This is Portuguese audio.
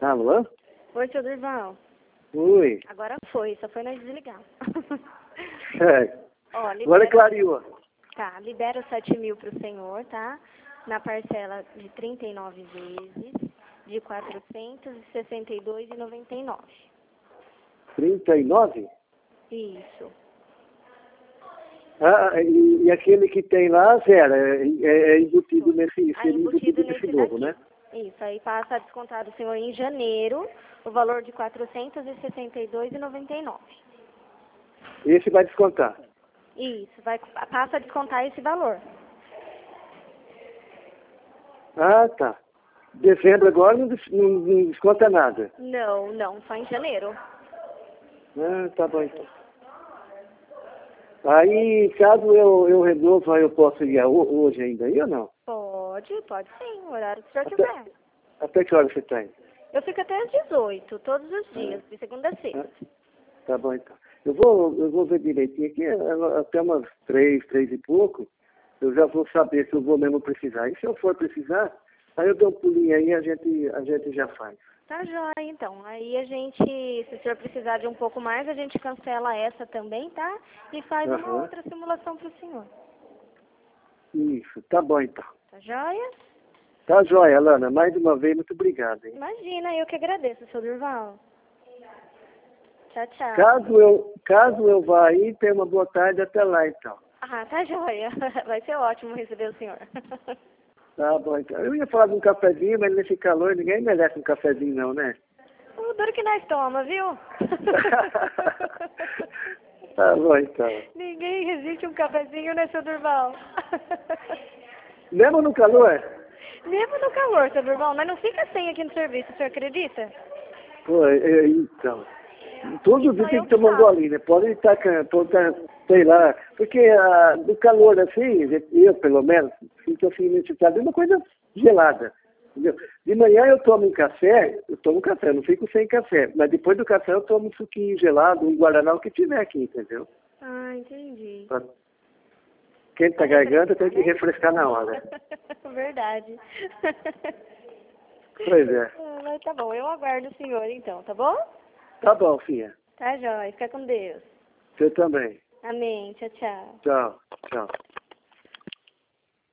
Alô? Oi, seu Durval. Oi. Agora foi, só foi nós desligar. É. Ó, Agora clareou. Tá, libera os 7 mil pro senhor, tá? Na parcela de 39 vezes, de 462,99. 39? Isso. Ah, e aquele que tem lá, zero, é embutido nesse, Aí embutido nesse novo, daqui. né? Isso, aí passa a descontar do senhor em janeiro o valor de 462,99. Esse vai descontar. Isso, passa a descontar esse valor. Ah, tá. Dezembro agora não desconta nada. Não, só em janeiro. Ah, tá bom então. Aí, caso eu resolva, eu posso ir hoje ainda aí ou não? Pode sim, o horário que o senhor Até, quiser. até que hora você tem? Eu fico até às 18, todos os dias, de segunda a sexta. Tá bom então. Eu vou ver direitinho aqui, até umas 3 e pouco, eu já vou saber se eu vou mesmo precisar. E se eu for precisar, aí eu dou um pulinho aí e a gente já faz. Tá jóia, então. Aí a gente, se o senhor precisar de um pouco mais, a gente cancela essa também, tá? E faz uma Aham. outra simulação pro senhor. Isso, tá bom então. Tá jóia? Tá joia, Alana. Mais uma vez, muito obrigado, hein? Imagina, eu que agradeço, seu Durval. Tchau, tchau. Caso eu vá aí, tenha uma boa tarde até lá então. Ah, tá jóia. Vai ser ótimo receber o senhor. Tá bom então. Eu ia falar de um cafezinho, mas nesse calor ninguém merece um cafezinho não, né? O duro que nós toma, viu? Tá bom então. Ninguém resiste a um cafezinho, né, seu Durval? Mesmo no calor? Mesmo no calor, seu Durval, mas não fica sem aqui no serviço, o senhor acredita? Pô, então. Todo dia Só tem eu que que tomar um faço. golinho, né? Pode estar, sei lá. Porque do calor assim, eu pelo menos, sinto assim necessidade de uma coisa gelada. Entendeu? De manhã eu tomo café, não fico sem café. Mas depois do café eu tomo um suquinho gelado, um guaraná, o que tiver aqui, entendeu? Ah, entendi. Pra quente a garganta tem que refrescar na hora. Verdade. Pois é. Mas tá bom, eu aguardo o senhor então, tá bom? Tá bom, filha. Tá jóia, fica com Deus. Você também. Amém, tchau, tchau. Tchau, tchau.